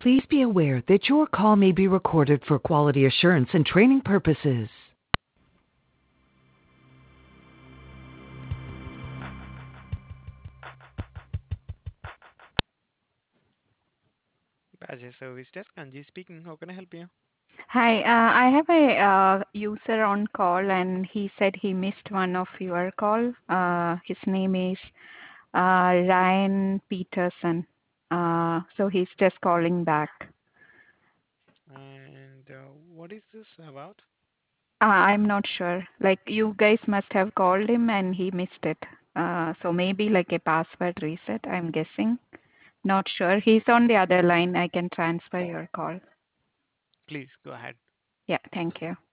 Please be aware that your call may be recorded for quality assurance and training purposes. Badger Service Desk, Anji speaking. How can I help you? Hi, I have a user on call and he said he missed one of your call. His name is Ryan Peterson. So he's just calling back. And what is this about? I'm not sure. Like you guys must have called him and he missed it. So maybe like a password reset, I'm guessing. Not sure. He's on the other line. I can transfer your call. Please go ahead. Yeah, thank you.